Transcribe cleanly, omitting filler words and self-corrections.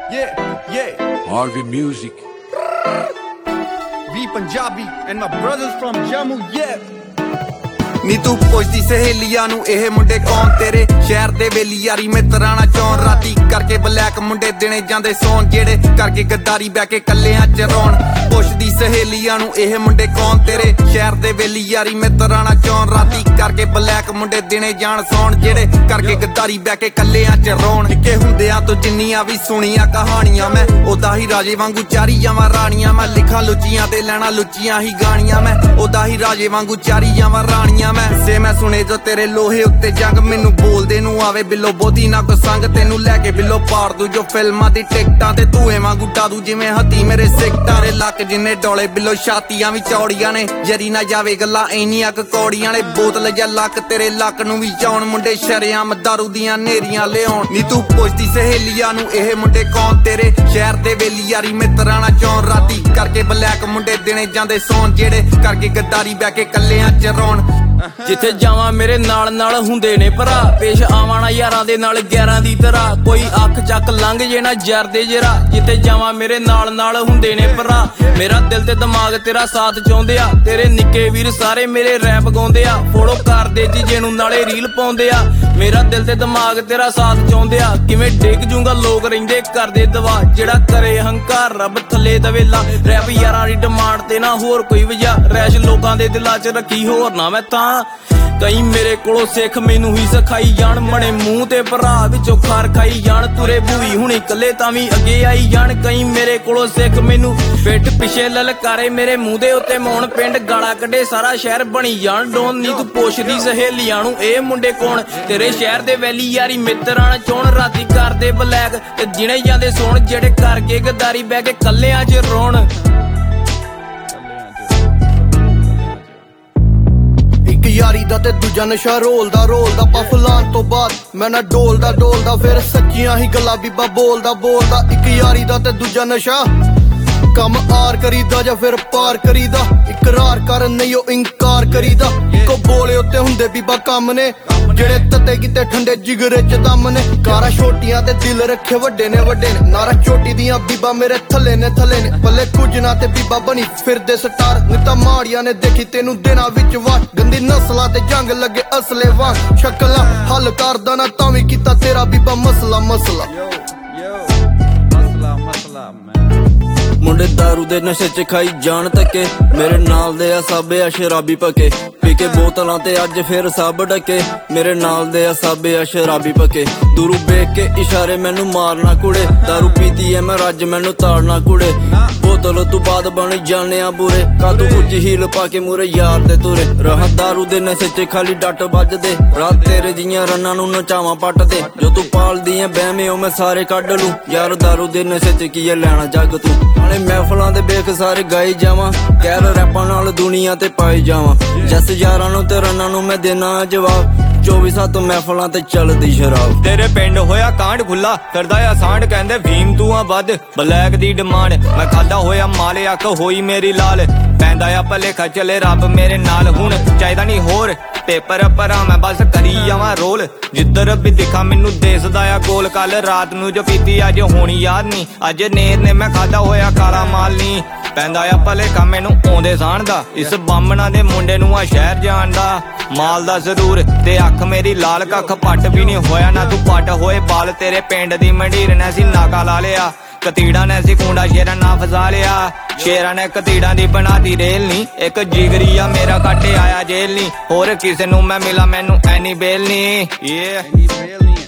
Harvey Music. We Punjabi and my brothers from Jammu, ਨੀ ਤੂੰ ਪੁੱਛਦੀ ਸਹੇਲੀਆਂ ਨੂੰ ਇਹ ਮੁੰਡੇ ਕੌਣ ਤੇਰੇ ਸ਼ਹਿਰ ਦੇ ਵੇਲੀ ਯਾਰੀ ਮਿੱਤਰਾਂ ਨਾਲ ਚੌਣ ਰਾਤੀ ਕਰਕੇ ਬਲੈਕ ਮੁੰਡੇ ਦਿਨੇ ਜਾਂਦੇ ਸੌਣ ਜਿਹੜੇ ਕਰਕੇ ਗੱਦਾਰੀ ਬਹਿ ਕੇ ਕੱਲਿਆਂ ਚ ਰੋਣ ਪੁੱਛਦੀ ਸਹੇਲੀਆਂ ਨੂੰ ਇਹ ਮੁੰਡੇ ਕੌਣ ਤੇਰੇ ਸ਼ਹਿਰ ਦੇ ਵੇਲੀ ਯਾਰੀ ਮਿੱਤਰਾਂ ਨਾਲ ਚੌਣ ਰਾਤੀ ਕਰਕੇ ਬਲੈਕ ਮੁੰਡੇ ਦਿਨੇ ਜਾਣ ਸੌਣ ਜਿਹੜੇ ਕਰਕੇ ਗੱਦਾਰੀ ਬਹਿ ਕੇ ਕੱਲਿਆਂ ਚ ਰੋਣ ਨਿੱਕੇ ਹੁੰਦਿਆਂ ਤੋਂ ਜਿੰਨੀਆਂ ਵੀ ਸੁਣੀਆਂ ਕਹਾਣੀਆਂ ਮੈਂ ਉਦਾਂ ਹੀ ਰਾਜੇ ਵਾਂਗੂ ਚਾਰੀ ਜਾਵਾਂ ਰਾਣੀਆਂ ਮੈਂ ਲਿਖਾਂ ਲੁੱਚੀਆਂ ਤੇ ਲੈਣਾ ਲੁੱਚੀਆਂ ਹੀ ਗਾਣੀਆਂ ਮੈਂ ਉਦਾਂ ਹੀ ਰਾਜੇ ਵਾਂਗੂ ਚਾਰੀ ਜਾਵਾਂ ਰਾਣੀਆਂ ਮੈਂ ਸੁਣੇ ਜੋ ਤੇਰੇ ਲੋਹੇ ਉੱਤੇ ਜੰਗ ਮੈਨੂੰ ਬੋਲਦੇ ਨੂੰ ਆਵੇ ਬਿੱਲੋ ਬੋਦੀ ਨਾ ਕੋ ਸੰਗ ਤੈਨੂੰ ਲੈ ਕੇ ਬਿੱਲੋ ਪਾੜ ਦੂ ਜੋ ਫਿਲਮਾਂ ਦੀ ਟਿਕਟਾਂ ਤੇ ਧੂਏ ਵਾਂਗੂ ਡਾਦੂ ਜਿਵੇਂ ਹੱਥੀ ਮੇਰੇ ਸਿੱਕਟਾਂ ਦੇ ਲੱਕ ਜਿੰਨੇ ਡੋਲੇ ਬਿੱਲੋ ਛਾਤੀਆਂ ਵੀ ਚੌੜੀਆਂ ਨੇ ਜਰੀ ਨਾ ਜਾਵੇ ਗੱਲਾਂ ਇੰਨੀਆਂ ਕੁ ਕੌੜੀਆਂ ਨੇ ਬੋਤਲ ਜਾਂ ਲੱਕ ਤੇਰੇ ਲੱਕ ਨੂੰ ਵੀ ਚਾਉਣ ਮੁੰਡੇ ਸ਼ਰਿਆਮ ਦਾਰੂ ਦੀਆਂ ਨੇਰੀਆਂ ਲਿਆਉਣ ਨੀ ਤੂੰ ਪੁੱਛਦੀ ਸਹੇਲੀਆਂ ਨੂੰ ਇਹ ਮੁੰਡੇ ਕੌਣ ਤੇਰੇ ਸ਼ਹਿਰ ਦੇ ਵੇਲੀ ਯਾਰੀ ਮਿੱਤਰਾਂ ਨਾਲ ਚੌਣ ਰਾਤੀ ਕਰਕੇ ਬਲੈਕ ਮੁੰਡੇ ਦਿਨੇ ਜਾਂਦੇ ਸੌਣ ਜਿਹੜੇ ਕਰਕੇ ਗੱਦਾਰੀ ਬਹਿ ਕੇ ਕੱਲਿਆਂ ਚ ਰੋਣ ਜਿੱਥੇ ਜਾਵਾਂ ਮੇਰੇ ਨਾਲ ਨਾਲ ਹੁੰਦੇ ਨੇ ਭਰਾ ਪੇਸ਼ ਆਵਾਂ ਨਾ ਯਾਰਾਂ ਦੇ ਨਾਲ 11 ਦੀ ਤਰ੍ਹਾਂ ਕੋਈ ਅੱਖ ਚੱਕ ਲੰਘ ਜੇ ਨਾ ਜਰ ਦੇ ਜਰਾ ਜਿੱਥੇ ਜਾਵਾਂ ਮੇਰੇ ਨਾਲ ਨਾਲ ਹੁੰਦੇ ਨੇ ਭਰਾ ਮੇਰਾ ਦਿਲ ਤੇ ਦਿਮਾਗ ਤੇਰਾ ਸਾਥ ਚਾਹੁੰਦੇ ਆ ਤੇਰੇ ਨਿੱਕੇ ਵੀਰ ਸਾਰੇ ਮੇਰੇ ਰੈਪ ਗਾਉਂਦੇ ਆ ਫੋਲੋ ਕਰਦੇ ਜੀਜੇ ਨੂੰ ਨਾਲੇ ਰੀਲ ਪਾਉਂਦੇ ਆ ਮੇਰਾ ਦਿਲ ਤੇ ਦਿਮਾਗ ਤੇਰਾ ਸਾਥ ਚਾਹੁੰਦੇ ਆ ਕਿਵੇਂ ਡਿੱਗ ਜੂੰਗਾ ਲੋਕ ਰਹਿੰਦੇ ਕਰਦੇ ਦਵਾ ਜਿਹੜਾ ਕਰੇ ਹੰਕਾਰ ਰੱਬ ਥੱਲੇ ਦਵੇਲਾ ਰੈਪ ਯਾਰਾਂ ਦੀ ਡਿਮਾਂਡ ਤੇ ਨਾ ਹੋਰ ਕੋਈ ਵਜ੍ਹਾ ਰੈਸ਼ ਲੋਕਾਂ ਦੇ ਦਿਲਾਂ 'ਚ ਰੱਖੀ ਹੋਰ ਨਾ ਮੈਂ ਤਾਂ ਕਈ ਮੇਰੇ ਕੋਲੋਂ ਸਿੱਖ ਮੈਨੂੰ ਹੀ ਸਿਖਾਈ ਜਾਣ ਮਣੇ ਮੂੰਹ ਤੇ ਭਰਾ ਵਿੱਚੋਂ ਖਾਰ ਖਾਈ ਜਾਣ ਤੁਰੇ ਬੂਈ ਹੁਣੀ ਕੱਲੇ ਤਾਂ ਵੀ ਅੱਗੇ ਆਈ ਜਾਣ ਕਈ ਮੇਰੇ ਕੋਲੋਂ ਸਿੱਖ ਮੈਨੂੰ ਪਿੱਠ ਪਿਛੇ ਲਲਕਾਰੇ ਮੇਰੇ ਮੂੰਹ ਦੇ ਉੱਤੇ ਮੌਣ ਪਿੰਡ ਗਾਲਾਂ ਕੱਢੇ ਸਾਰਾ ਸ਼ਹਿਰ ਬਣੀ ਜਾਣ ਡੋਨ ਨੀ ਤੂੰ ਪੁੱਛਦੀ ਸਹੇਲੀਆਂ ਨੂੰ ਇਹ ਮੁੰਡੇ ਕੌਣ ਤੇਰੇ ਸ਼ਹਿਰ ਦੇ ਵੈਲੀ ਯਾਰੀ ਮਿੱਤਰਾਂ ਨਾਲ ਚੋਣ ਰਾਤੀ ਕਰਦੇ ਬਲੈਕ ਤੇ ਜਿਣੇ ਜਾਂਦੇ ਸੋਣ ਜਿਹੜੇ ਕਰਕੇ ਗੱਦਾਰੀ ਬਹਿ ਕੇ ਕੱਲਿਆਂ 'ਚ ਰੋਣ ਯਾਰੀ ਦਾ ਤੇ ਦੂਜਾ ਨਸ਼ਾ ਰੋਲਦਾ ਪਫ ਲਾਉਣ ਤੋਂ ਬਾਅਦ ਮੈਂ ਨਾ ਡੋਲਦਾ ਫਿਰ ਸੱਚੀਆਂ ਹੀ ਗੱਲਾਂ ਬੀਬਾ ਬੋਲਦਾ ਇੱਕ ਯਾਰੀ ਦਾ ਤੇ ਦੂਜਾ ਨਸ਼ਾ ਕੰਮ ਆਰ ਕਰੀਦਾ ਜਾਂ ਫਿਰ ਪਾਰ ਕਰੀਦਾ ਇਕਰਾਰ ਕਰਨ ਨਹੀਂ ਉਹ ਇਨਕਾਰ ਕਰੀਦਾ ਇੱਕੋ ਬੋਲੇ ਉੱਤੇ ਹੁੰਦੇ ਬੀਬਾ ਕੰਮ ਨੇ ਜਿਹੜੇ ਤੱਤੇ ਕਿਤੇ ਠੰਡੇ ਜਿਗਰੇ ਚ ਦਮ ਨੇ ਕਾਰਾਂ ਛੋਟੀਆਂ ਤੇ ਦਿਲ ਰੱਖੇ ਵੱਡੇ ਨੇ ਨਾਰਾ ਚੋਟੀ ਦੀਆਂ ਬੀਬਾ ਮੇਰੇ ਥੱਲੇ ਨੇ ਪੱਲੇ ਕੁਝ ਨਾ ਤੇ ਬੀਬਾ ਬਣੀ ਫਿਰਦੇ ਸਟਾਰ ਨਿਤਾ ਮਾੜੀਆਂ ਨੇ ਦੇਖੀ ਤੈਨੂੰ ਦਿਨਾਂ ਵਿੱਚ ਵਾਰ ਗੰਦੀ ਨਸਲਾਂ ਤੇ ਜੰਗ ਲੱਗੇ ਅਸਲੇ ਵਾਂਗ ਸ਼ਕਲਾਂ ਹੱਲ ਕਰਦਾ ਨਾ ਤਾਂ ਵੀ ਕੀਤਾ ਤੇਰਾ ਬੀਬਾ ਮਸਲਾ ਮੁੰਡੇ ਦਾਰੂ ਦੇ ਨਸ਼ੇ ਚ ਖਾਈ ਜਾਣ ਤੱਕੇ ਮੇਰੇ ਨਾਲ ਦੇ ਆ ਸਾਬੇ ਆ ਸ਼ਰਾਬੀ ਪੱਕੇ ਪੀ ਕੇ ਬੋਤਲਾਂ ਤੇ ਅੱਜ ਫਿਰ ਸਭ ਡੱਕੇ ਮੇਰੇ ਨਾਲ ਦੇ ਆ ਸਾਬੇ ਆ ਸ਼ਰਾਬੀ ਪੱਕੇ ਦੂਰੋਂ ਵੇਖ ਕੇ ਇਸ਼ਾਰੇ ਮੈਨੂੰ ਮਾਰਨਾ ਕੁੜੇ ਦਾਰੂ ਪੀਤੀ ਐ ਮੈਂ ਰੱਜ ਮੈਨੂੰ ਤਾੜਨਾ ਕੁੜੇ ਬੋਤਲ ਤੋਂ ਬਾਅਦ ਬਣ ਜਾਣੇ ਆ ਬੁਰੇ ਕਾਦੂ ਕੁਝ ਹੀਲ ਪਾ ਕੇ ਮੂਰੇ ਯਾਰ ਦੇ ਤੁਰੇ ਰਹਾ ਦਾਰੂ ਦੇ ਨਸ਼ੇ ਚ ਖਾਲੀ ਡੱਟ ਵੱਜਦੇ ਰਾਤ ਤੇਰੇ ਜੀਆਂ ਰੰਨਾਂ ਨੂੰ ਨਚਾਵਾਂ ਪੱਟਦੇ ਜੋ ਤੂੰ ਪਾਲਦੀ ਐ ਬਹਿਮੇ ਉਹ ਮੈਂ ਸਾਰੇ ਕੱਢ ਲੂੰ ਯਾਰ ਦਾਰੂ ਦੇ ਨਸ਼ੇ ਚ ਕੀ ਐ ਲੈਣਾ ਜੱਗ ਤੂੰ ਮਹਿਫਲਾਂ ਦੇ ਵੇਖ ਸਾਰੇ ਗਾਈ ਜਾਵਾਂ ਕਹਿ ਰੈਪਾਂ ਨਾਲ ਦੁਨੀਆ ਤੇ ਪਾਈ ਜਾਵਾਂ ਜੱਸ ਯਾਰਾਂ ਨੂੰ ਤੇ ਰੰਨਾਂ ਨੂੰ ਮੈਂ ਦੇਣਾ ਜਵਾਬ 24/7 ਮਹਿਫਲਾਂ ਤੇ ਚੱਲਦੀ ਸ਼ਰਾਬ ਤੇਰੇ ਪਿੰਡ ਹੋਇਆ ਕਾਂਡ ਖੁੱਲਾ ਕਰਦਾ ਆ ਸਾਂਡ ਕਹਿੰਦੇ ਭੀਮ ਤੂੰ ਆ ਵੱਧ ਬਲੈਕ ਦੀ ਡਿਮਾਂਡ ਮੈਂ ਖਾਦਾ ਹੋਇਆ ਮਾਲੇ ਅੱਖ ਹੋਈ ਮੇਰੀ ਲਾਲ ਪੈਂਦਾ ਆ ਭਲੇਖਾ ਚਲੇ ਰੱਬ ਮੇਰੇ ਨਾਲ ਹੁਣ ਚਾਹੀਦਾ ਨਹੀਂ ਹੋਰ ਪੇਪਰ ਭਰਾ ਮੈਂ ਬਸ ਕਰੀ ਜਾਵਾਂ ਰੋਲ ਜਿੱਧਰ ਵੀ ਦਿਖਾ ਮੈਨੂੰ ਦੇਸਦਾ ਆ ਗੋਲ ਕੱਲ ਰਾਤ ਨੂੰ ਜੋ ਪੀਤੀ ਅੱਜ ਹੋਣੀ ਯਾਦ ਨਹੀਂ ਅੱਜ ਨੇਰ ਨੇ ਮੈਂ ਖਾਦਾ ਹੋਇਆ ਕਾਲਾ ਮਾਲ ਨਹੀਂ ਪੈਂਦਾ ਆ ਭਲੇਖਾ ਮੈਨੂੰ ਆਉਂਦੇ ਸਾਣ ਦਾ ਇਸ ਬਾਹਮਣਾ ਦੇ ਮੁੰਡੇ ਨੂੰ ਆ ਸ਼ਹਿਰ ਜਾਣ ਦਾ ਮਾਲ ਦਾ ਜ਼ਰੂਰ ਤੇ ਅੱਖ ਮੇਰੀ ਲਾਲ ਕੱਖ ਪੱਟ ਵੀ ਨਹੀਂ ਹੋਇਆ ਨਾ ਤੂੰ ਪੱਟ ਹੋਏ ਬਾਲ ਤੇਰੇ ਪਿੰਡ ਦੀ ਮੰਡੀਰ ਨੇ ਸੀ ਨਾਕਾ ਲਾ ਲਿਆ ਕਤੀੜਾ ਨੇ ਸੀ ਕੁੰਡਾ ਸ਼ੇਰਾਂ ਨਾ ਫਸਾ ਲਿਆ ਸ਼ੇਰਾਂ ਨੇ ਕਤੀੜਾਂ ਦੀ ਬਣਾਤੀ ਰੇਲ ਨੀ ਇੱਕ ਜਿਗਰੀ ਆ ਮੇਰਾ ਕੱਟੇ ਆਇਆ ਜੇਲ ਨੀ ਹੋਰ ਕਿਸੇ ਨੂੰ ਮੈਂ ਮਿਲਾ ਮੈਨੂੰ ਐਨੀ ਬੇਲ ਨੀ